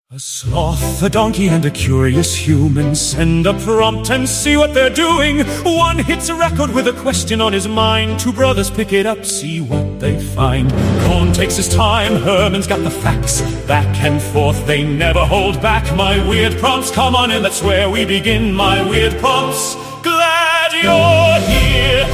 A sloth, a donkey, and a curious human send a prompt and see what they're doing. One hits a record with a question on his mind. Two brothers pick it up, see what they find. Cohn takes his time, Herman's got the facts. Back and forth, they never hold back. My weird prompts, come on in, that's where we begin. My weird prompts, glad you're here.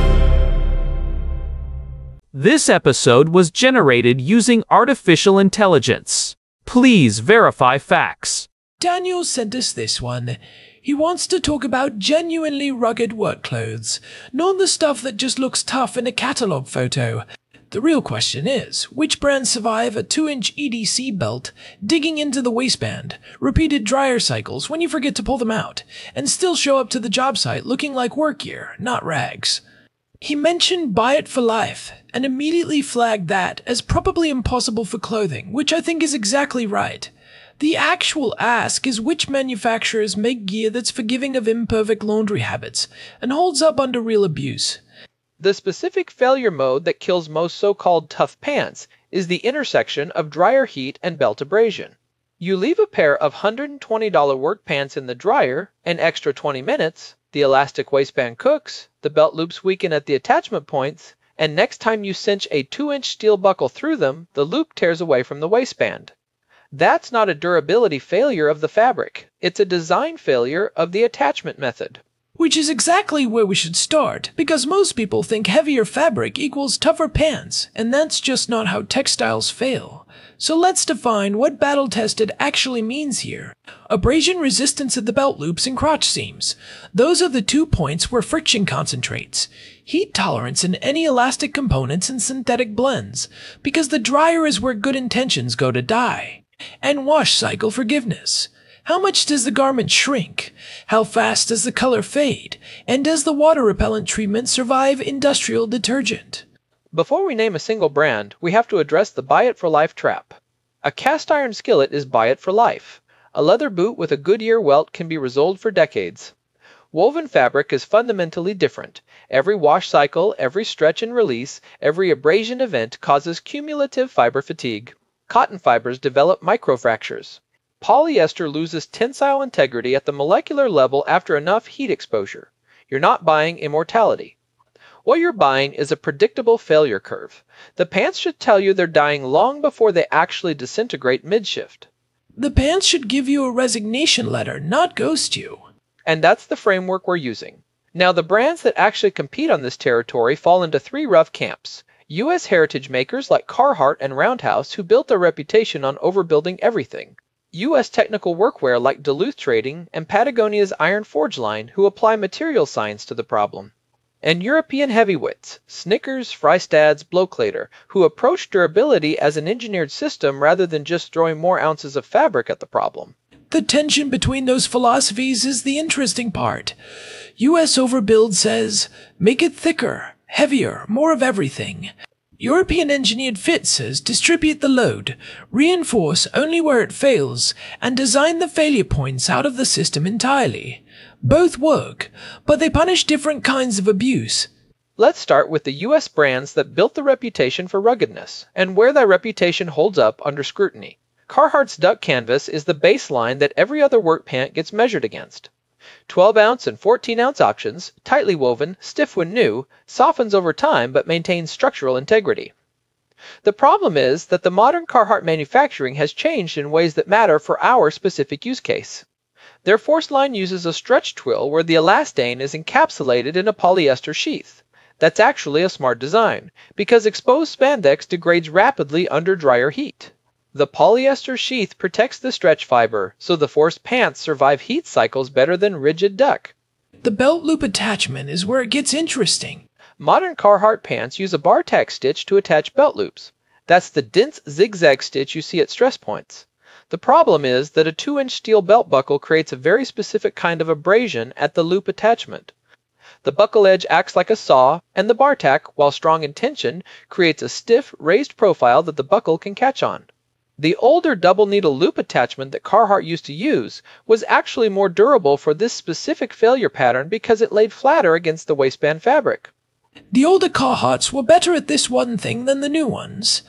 This episode was generated using artificial intelligence. Please verify facts. Daniel sent us this one. He wants to talk about genuinely rugged work clothes, not the stuff that just looks tough in a catalog photo. The real question is, which brands survive a 2-inch EDC belt, digging into the waistband, repeated dryer cycles when you forget to pull them out, and still show up to the job site looking like work gear, not rags? He mentioned buy it for life, and immediately flagged that as probably impossible for clothing, which I think is exactly right. The actual ask is which manufacturers make gear that's forgiving of imperfect laundry habits, and holds up under real abuse. The specific failure mode that kills most so-called tough pants is the intersection of dryer heat and belt abrasion. You leave a pair of $120 work pants in the dryer, an extra 20 minutes, the elastic waistband cooks, the belt loops weaken at the attachment points, and next time you cinch a 2-inch steel buckle through them, the loop tears away from the waistband. That's not a durability failure of the fabric, it's a design failure of the attachment method. Which is exactly where we should start, because most people think heavier fabric equals tougher pants, and that's just not how textiles fail. So let's define what battle-tested actually means here. Abrasion resistance at the belt loops and crotch seams. Those are the 2 points where friction concentrates. Heat tolerance in any elastic components and synthetic blends, because the dryer is where good intentions go to die. And wash cycle forgiveness. How much does the garment shrink? How fast does the color fade? And does the water repellent treatment survive industrial detergent? Before we name a single brand, we have to address the buy it for life trap. A cast iron skillet is buy it for life. A leather boot with a Goodyear welt can be resoled for decades. Woven fabric is fundamentally different. Every wash cycle, every stretch and release, every abrasion event causes cumulative fiber fatigue. Cotton fibers develop microfractures. Polyester loses tensile integrity at the molecular level after enough heat exposure. You're not buying immortality. What you're buying is a predictable failure curve. The pants should tell you they're dying long before they actually disintegrate mid-shift. The pants should give you a resignation letter, not ghost you. And that's the framework we're using. Now, the brands that actually compete on this territory fall into 3 rough camps. U.S. heritage makers like Carhartt and Roundhouse, who built their reputation on overbuilding everything. U.S. technical workwear like Duluth Trading and Patagonia's Iron Forge line, who apply material science to the problem. And European heavyweights, Snickers, Frystads, Bloklater, who approach durability as an engineered system rather than just throwing more ounces of fabric at the problem. The tension between those philosophies is the interesting part. U.S. overbuild says, make it thicker, heavier, more of everything. European engineered fit says, distribute the load, reinforce only where it fails, and design the failure points out of the system entirely. Both work, but they punish different kinds of abuse. Let's start with the U.S. brands that built the reputation for ruggedness, and where that reputation holds up under scrutiny. Carhartt's duck canvas is the baseline that every other work pant gets measured against. 12-ounce and 14-ounce options, tightly woven, stiff when new, softens over time but maintains structural integrity. The problem is that the modern Carhartt manufacturing has changed in ways that matter for our specific use case. Their force line uses a stretch twill where the elastane is encapsulated in a polyester sheath. That's actually a smart design, because exposed spandex degrades rapidly under dryer heat. The polyester sheath protects the stretch fiber, so the forced pants survive heat cycles better than rigid duck. The belt loop attachment is where it gets interesting. Modern Carhartt pants use a bar tack stitch to attach belt loops. That's the dense zigzag stitch you see at stress points. The problem is that a 2-inch steel belt buckle creates a very specific kind of abrasion at the loop attachment. The buckle edge acts like a saw, and the bar tack, while strong in tension, creates a stiff, raised profile that the buckle can catch on. The older double needle loop attachment that Carhartt used to use was actually more durable for this specific failure pattern because it laid flatter against the waistband fabric. The older Carhartts were better at this one thing than the new ones.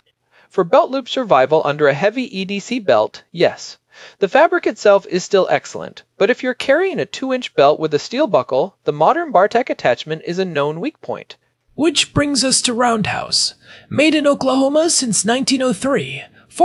For belt loop survival under a heavy EDC belt, yes. The fabric itself is still excellent, but if you're carrying a 2-inch belt with a steel buckle, the modern Bartec attachment is a known weak point. Which brings us to Roundhouse. Made in Oklahoma since 1903.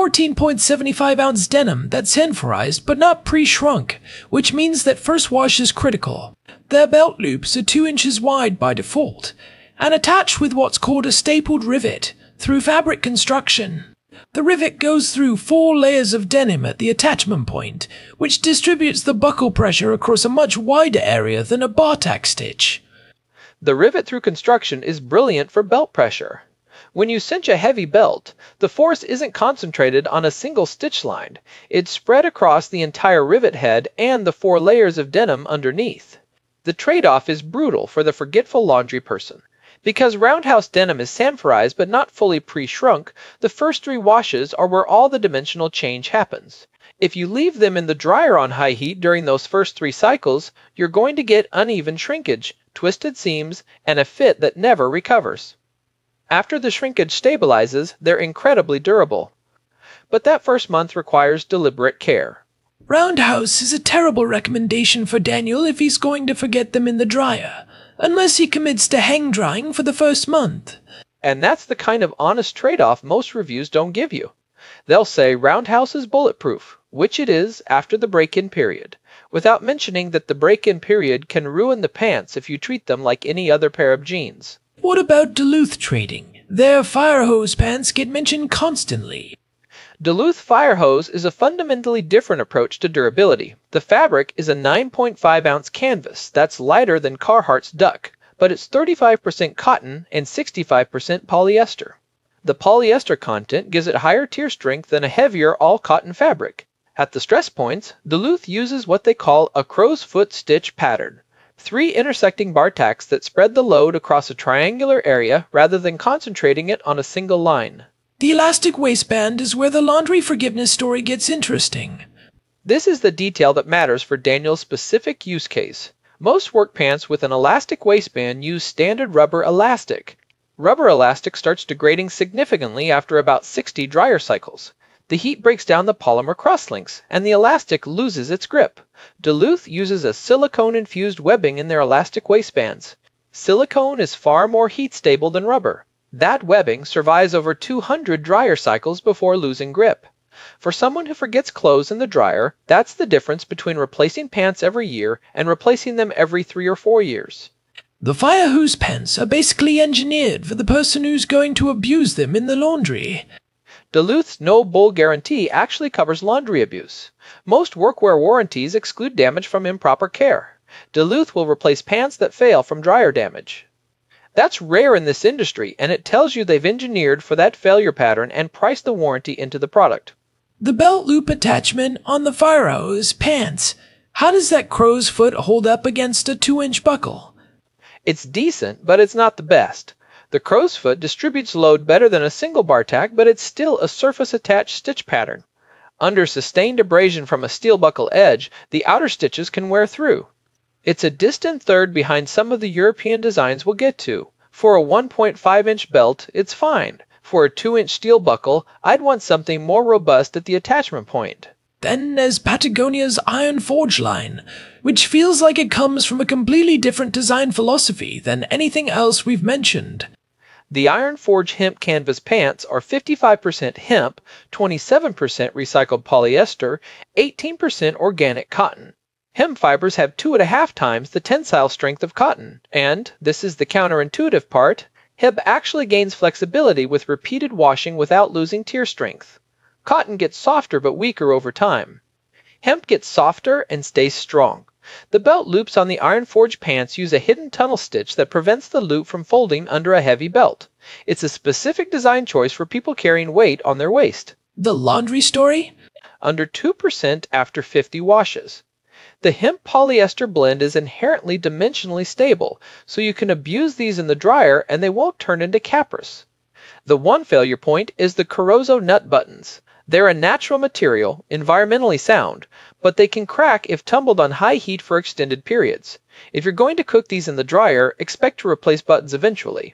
14.75-ounce denim that's henforized but not pre-shrunk, which means that first wash is critical. Their belt loops are 2 inches wide by default, and attached with what's called a stapled rivet through fabric construction. The rivet goes through 4 layers of denim at the attachment point, which distributes the buckle pressure across a much wider area than a Bartack stitch. The rivet through construction is brilliant for belt pressure. When you cinch a heavy belt, the force isn't concentrated on a single stitch line. It's spread across the entire rivet head and the 4 layers of denim underneath. The trade-off is brutal for the forgetful laundry person. Because Roundhouse denim is sanforized but not fully pre-shrunk, the first 3 washes are where all the dimensional change happens. If you leave them in the dryer on high heat during those first 3 cycles, you're going to get uneven shrinkage, twisted seams, and a fit that never recovers. After the shrinkage stabilizes, they're incredibly durable. But that first month requires deliberate care. Roundhouse is a terrible recommendation for Daniel if he's going to forget them in the dryer, unless he commits to hang drying for the first month. And that's the kind of honest trade-off most reviews don't give you. They'll say Roundhouse is bulletproof, which it is after the break-in period, without mentioning that the break-in period can ruin the pants if you treat them like any other pair of jeans. What about Duluth trading? Their fire hose pants get mentioned constantly. Duluth Fire Hose is a fundamentally different approach to durability. The fabric is a 9.5-ounce canvas that's lighter than Carhartt's Duck, but it's 35% cotton and 65% polyester. The polyester content gives it higher tear strength than a heavier all-cotton fabric. At the stress points, Duluth uses what they call a crow's foot stitch pattern. 3 intersecting bar tacks that spread the load across a triangular area rather than concentrating it on a single line. The elastic waistband is where the laundry forgiveness story gets interesting. This is the detail that matters for Daniel's specific use case. Most work pants with an elastic waistband use standard rubber elastic. Rubber elastic starts degrading significantly after about 60 dryer cycles. The heat breaks down the polymer crosslinks, and the elastic loses its grip. Duluth uses a silicone-infused webbing in their elastic waistbands. Silicone is far more heat-stable than rubber. That webbing survives over 200 dryer cycles before losing grip. For someone who forgets clothes in the dryer, that's the difference between replacing pants every year and replacing them every 3 or 4 years. The fire hose pants are basically engineered for the person who's going to abuse them in the laundry. Duluth's no-bull guarantee actually covers laundry abuse. Most workwear warranties exclude damage from improper care. Duluth will replace pants that fail from dryer damage. That's rare in this industry, and it tells you they've engineered for that failure pattern and priced the warranty into the product. The belt loop attachment on the fire hose pants. How does that crow's foot hold up against a 2-inch buckle? It's decent, but it's not the best. The crow's foot distributes load better than a single bar tack, but it's still a surface-attached stitch pattern. Under sustained abrasion from a steel buckle edge, the outer stitches can wear through. It's a distant third behind some of the European designs we'll get to. For a 1.5-inch belt, it's fine. For a 2-inch steel buckle, I'd want something more robust at the attachment point. Then there's Patagonia's Iron Forge line, which feels like it comes from a completely different design philosophy than anything else we've mentioned. The Iron Forge hemp canvas pants are 55% hemp, 27% recycled polyester, 18% organic cotton. Hemp fibers have 2.5 times the tensile strength of cotton, and, this is the counterintuitive part, hemp actually gains flexibility with repeated washing without losing tear strength. Cotton gets softer but weaker over time. Hemp gets softer and stays strong. The belt loops on the Iron Forge pants use a hidden tunnel stitch that prevents the loop from folding under a heavy belt. It's a specific design choice for people carrying weight on their waist. The laundry story? Under 2% after 50 washes. The hemp polyester blend is inherently dimensionally stable, so you can abuse these in the dryer and they won't turn into capris. The one failure point is the Carozzo nut buttons. They're a natural material, environmentally sound, but they can crack if tumbled on high heat for extended periods. If you're going to cook these in the dryer, expect to replace buttons eventually.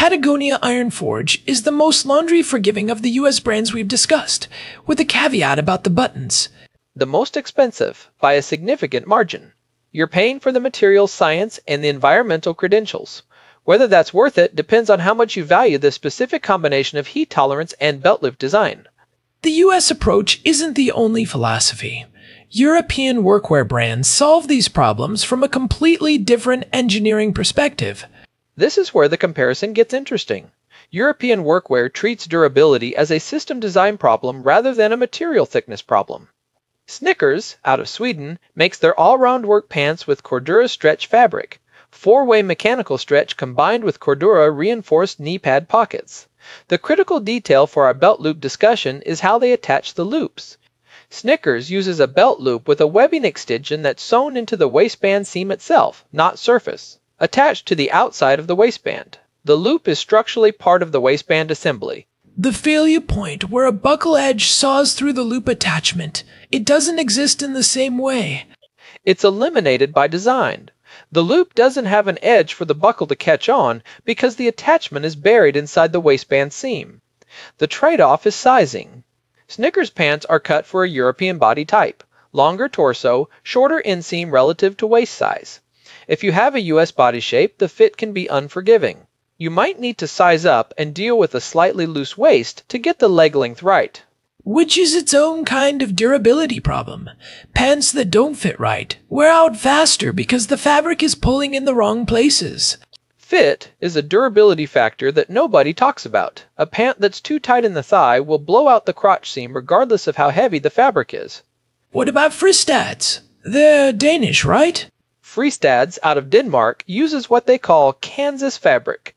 Patagonia Iron Forge is the most laundry forgiving of the US brands we've discussed, with a caveat about the buttons. The most expensive, by a significant margin. You're paying for the material science and the environmental credentials. Whether that's worth it depends on how much you value the specific combination of heat tolerance and belt loop design. The US approach isn't the only philosophy. European workwear brands solve these problems from a completely different engineering perspective. This is where the comparison gets interesting. European workwear treats durability as a system design problem rather than a material thickness problem. Snickers, out of Sweden, makes their all-round work pants with Cordura stretch fabric, 4-way mechanical stretch combined with Cordura reinforced knee pad pockets. The critical detail for our belt loop discussion is how they attach the loops. Snickers uses a belt loop with a webbing extension that's sewn into the waistband seam itself, not surface, attached to the outside of the waistband. The loop is structurally part of the waistband assembly. The failure point where a buckle edge saws through the loop attachment. It doesn't exist in the same way. It's eliminated by design. The loop doesn't have an edge for the buckle to catch on because the attachment is buried inside the waistband seam. The trade-off is sizing. Snickers pants are cut for a European body type, longer torso, shorter inseam relative to waist size. If you have a US body shape, the fit can be unforgiving. You might need to size up and deal with a slightly loose waist to get the leg length right. Which is its own kind of durability problem. Pants that don't fit right wear out faster because the fabric is pulling in the wrong places. Fit is a durability factor that nobody talks about. A pant that's too tight in the thigh will blow out the crotch seam regardless of how heavy the fabric is. What about Fristads? They're Danish, right? Fristads, out of Denmark, uses what they call Kansas fabric.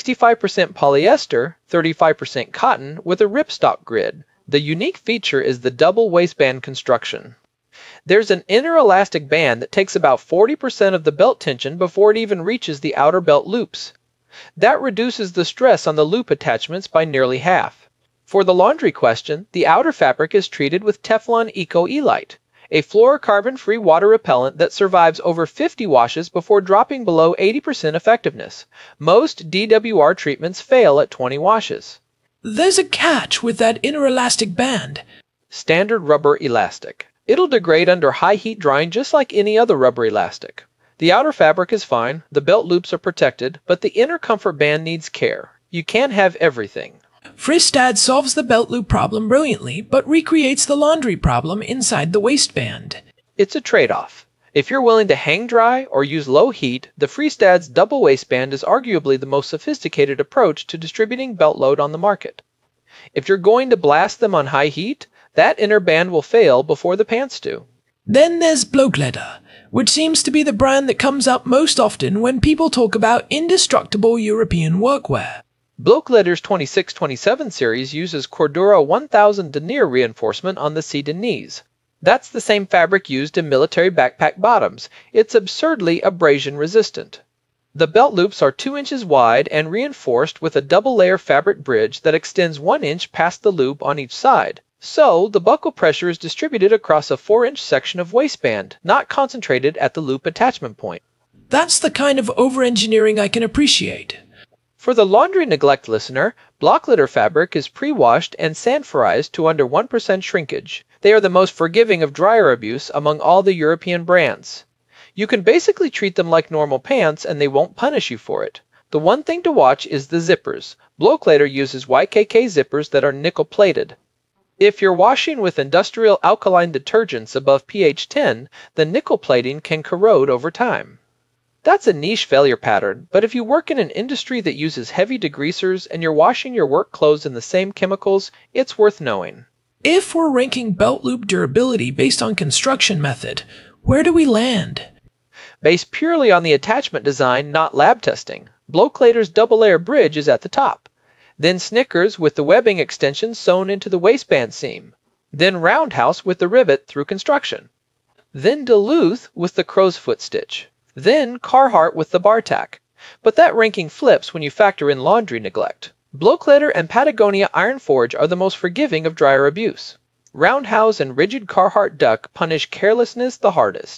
65% polyester, 35% cotton with a ripstop grid. The unique feature is the double waistband construction. There's an inner elastic band that takes about 40% of the belt tension before it even reaches the outer belt loops. That reduces the stress on the loop attachments by nearly half. For the laundry question, the outer fabric is treated with Teflon Eco Elite, a fluorocarbon-free water repellent that survives over 50 washes before dropping below 80% effectiveness. Most DWR treatments fail at 20 washes. There's a catch with that inner elastic band. Standard rubber elastic. It'll degrade under high heat drying just like any other rubber elastic. The outer fabric is fine, the belt loops are protected, but the inner comfort band needs care. You can't have everything. Fristad solves the belt loop problem brilliantly, but recreates the laundry problem inside the waistband. It's a trade-off. If you're willing to hang dry or use low heat, the Fristad's double waistband is arguably the most sophisticated approach to distributing belt load on the market. If you're going to blast them on high heat, that inner band will fail before the pants do. Then there's Blokleder, which seems to be the brand that comes up most often when people talk about indestructible European workwear. Blokleder's 2627 series uses Cordura 1000 denier reinforcement on the seat and knees. That's the same fabric used in military backpack bottoms. It's absurdly abrasion resistant. The belt loops are 2 inches wide and reinforced with a double-layer fabric bridge that extends 1 inch past the loop on each side. So, the buckle pressure is distributed across a 4-inch section of waistband, not concentrated at the loop attachment point. That's the kind of over-engineering I can appreciate. For the laundry neglect listener, Blokleder fabric is pre-washed and sanforized to under 1% shrinkage. They are the most forgiving of dryer abuse among all the European brands. You can basically treat them like normal pants and they won't punish you for it. The one thing to watch is the zippers. Blokleder uses YKK zippers that are nickel-plated. If you're washing with industrial alkaline detergents above pH 10, the nickel plating can corrode over time. That's a niche failure pattern, but if you work in an industry that uses heavy degreasers and you're washing your work clothes in the same chemicals, it's worth knowing. If we're ranking belt loop durability based on construction method, where do we land? Based purely on the attachment design, not lab testing, Blokleder's double-layer bridge is at the top. Then Snickers with the webbing extension sewn into the waistband seam. Then Roundhouse with the rivet through construction. Then Duluth with the crow's foot stitch. Then Carhartt with the bar tack. But that ranking flips when you factor in laundry neglect. Blokleder and Patagonia Iron Forge are the most forgiving of dryer abuse. Roundhouse and rigid Carhartt duck punish carelessness the hardest.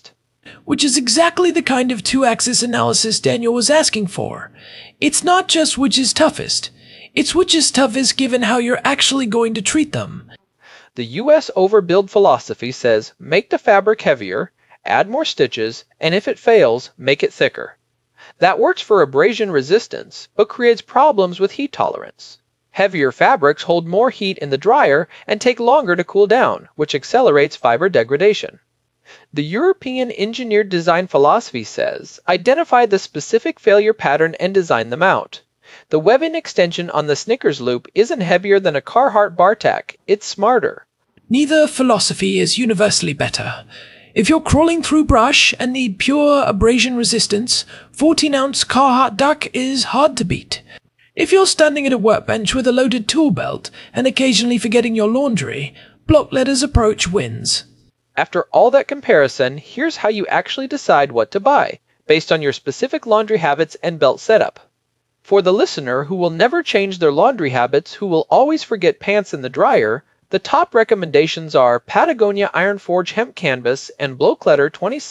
Which is exactly the kind of two-axis analysis Daniel was asking for. It's not just which is toughest. It's which is toughest given how you're actually going to treat them. The U.S. overbuild philosophy says make the fabric heavier, add more stitches, and if it fails, make it thicker. That works for abrasion resistance, but creates problems with heat tolerance. Heavier fabrics hold more heat in the dryer and take longer to cool down, which accelerates fiber degradation. The European engineered design philosophy says identify the specific failure pattern and design them out. The webbing extension on the Snickers loop isn't heavier than a Carhartt bar tack, it's smarter. Neither philosophy is universally better. If you're crawling through brush and need pure abrasion resistance, 14-ounce Carhartt duck is hard to beat. If you're standing at a workbench with a loaded tool belt and occasionally forgetting your laundry, Blockletter's approach wins. After all that comparison, here's how you actually decide what to buy, based on your specific laundry habits and belt setup. For the listener who will never change their laundry habits, who will always forget pants in the dryer, the top recommendations are Patagonia Ironforge Hemp Canvas and Blockletter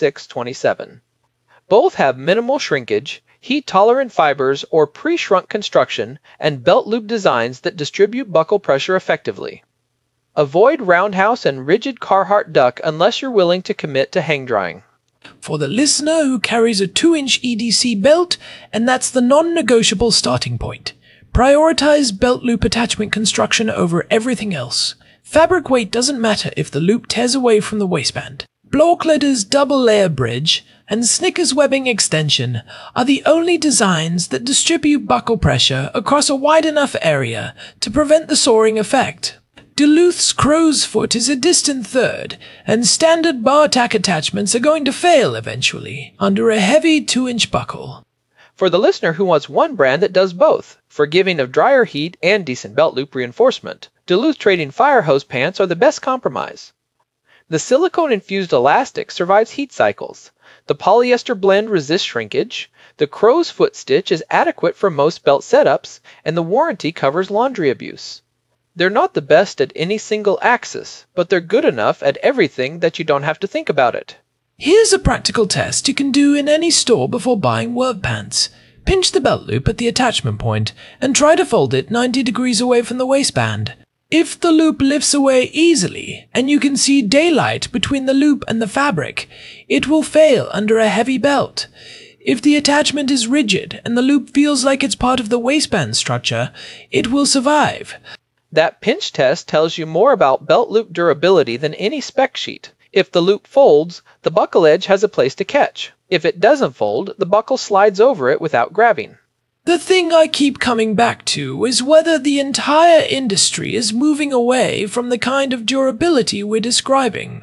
2627. Both have minimal shrinkage, heat-tolerant fibers or pre-shrunk construction, and belt loop designs that distribute buckle pressure effectively. Avoid roundhouse and rigid Carhartt duck unless you're willing to commit to hang drying. For the listener who carries a 2-inch EDC belt, and that's the non-negotiable starting point. Prioritize belt loop attachment construction over everything else. Fabric weight doesn't matter if the loop tears away from the waistband. Blockletter's double-layer bridge and Snickers webbing extension are the only designs that distribute buckle pressure across a wide enough area to prevent the soaring effect. Duluth's crow's foot is a distant third, and standard bar tack attachments are going to fail eventually under a heavy 2-inch buckle. For the listener who wants one brand that does both, forgiving of dryer heat and decent belt loop reinforcement, Duluth Trading Fire Hose pants are the best compromise. The silicone-infused elastic survives heat cycles. The polyester blend resists shrinkage. The crow's foot stitch is adequate for most belt setups, and the warranty covers laundry abuse. They're not the best at any single axis, but they're good enough at everything that you don't have to think about it. Here's a practical test you can do in any store before buying work pants. Pinch the belt loop at the attachment point and try to fold it 90 degrees away from the waistband. If the loop lifts away easily and you can see daylight between the loop and the fabric, it will fail under a heavy belt. If the attachment is rigid and the loop feels like it's part of the waistband structure, it will survive. That pinch test tells you more about belt loop durability than any spec sheet. If the loop folds, the buckle edge has a place to catch. If it doesn't fold, the buckle slides over it without grabbing. The thing I keep coming back to is whether the entire industry is moving away from the kind of durability we're describing.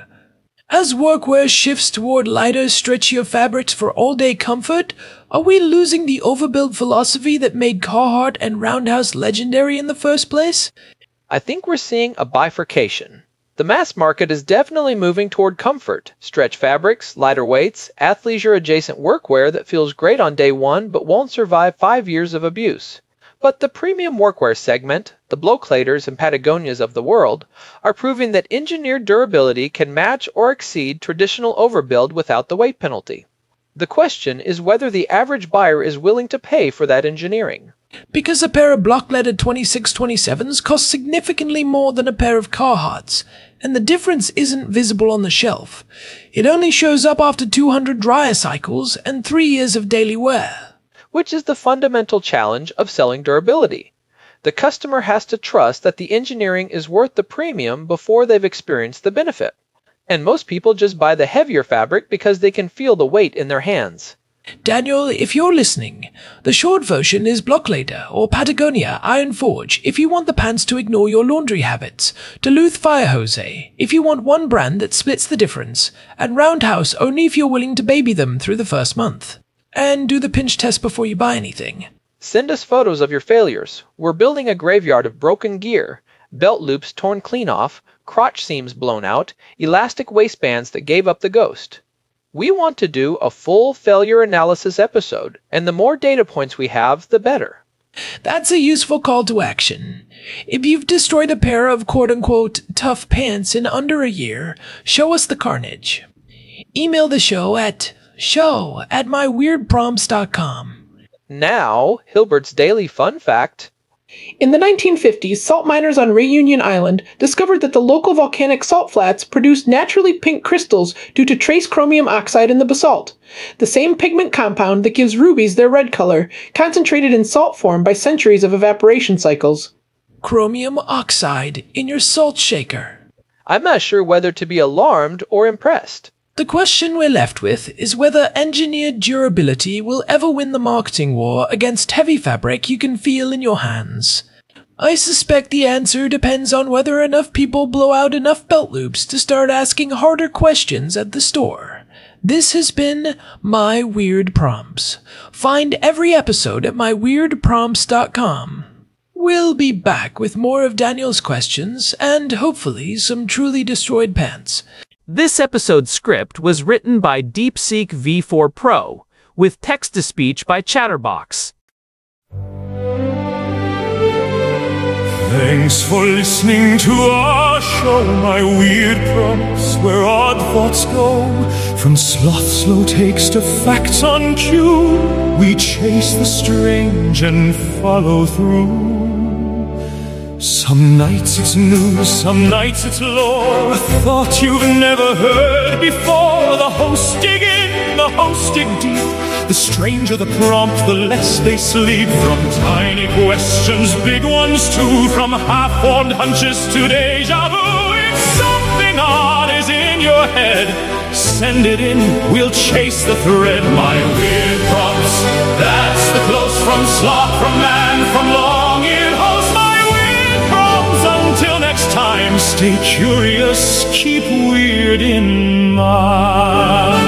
As workwear shifts toward lighter, stretchier fabrics for all-day comfort, are we losing the overbuild philosophy that made Carhartt and Roundhouse legendary in the first place? I think we're seeing a bifurcation. The mass market is definitely moving toward comfort, stretch fabrics, lighter weights, athleisure-adjacent workwear that feels great on day one but won't survive 5 years of abuse. But the premium workwear segment, the Blockletters and Patagonias of the world, are proving that engineered durability can match or exceed traditional overbuild without the weight penalty. The question is whether the average buyer is willing to pay for that engineering. Because a pair of Blockletter 2627s costs significantly more than a pair of Carhartts, and the difference isn't visible on the shelf. It only shows up after 200 dryer cycles and 3 years of daily wear. Which is the fundamental challenge of selling durability. The customer has to trust that the engineering is worth the premium before they've experienced the benefit. And most people just buy the heavier fabric because they can feel the weight in their hands. Daniel, if you're listening, the short version is Blockletter or Patagonia Ironforge if you want the pants to ignore your laundry habits, Duluth Fire Hose if you want one brand that splits the difference, and Roundhouse only if you're willing to baby them through the first month. And do the pinch test before you buy anything. Send us photos of your failures. We're building a graveyard of broken gear, belt loops torn clean off, crotch seams blown out, elastic waistbands that gave up the ghost. We want to do a full failure analysis episode, and the more data points we have, the better. That's a useful call to action. If you've destroyed a pair of quote-unquote tough pants in under a year, show us the carnage. Email the show at show@myweirdprompts.com. Now, Hilbert's daily fun fact. In the 1950s, salt miners on Reunion Island discovered that the local volcanic salt flats produced naturally pink crystals due to trace chromium oxide in the basalt, the same pigment compound that gives rubies their red color, concentrated in salt form by centuries of evaporation cycles. Chromium oxide in your salt shaker. I'm not sure whether to be alarmed or impressed. The question we're left with is whether engineered durability will ever win the marketing war against heavy fabric you can feel in your hands. I suspect the answer depends on whether enough people blow out enough belt loops to start asking harder questions at the store. This has been My Weird Prompts. Find every episode at myweirdprompts.com. We'll be back with more of Daniel's questions and hopefully some truly destroyed pants. This episode's script was written by DeepSeek V4 Pro, with text-to-speech by Chatterbox. Thanks for listening to our show, My Weird Prompts, where odd thoughts go. From sloth slow takes to facts on cue, we chase the strange and follow through. Some nights it's news, some nights it's lore, a thought you've never heard before. The hosts dig in, the hosts dig deep. The stranger the prompt, the less they sleep. From tiny questions, big ones too. From half-formed hunches to deja vu. If something odd is in your head, send it in, we'll chase the thread. My Weird Prompts, that's the close from sloth, from man, from long-eared host. Until next time, stay curious, keep weird in mind.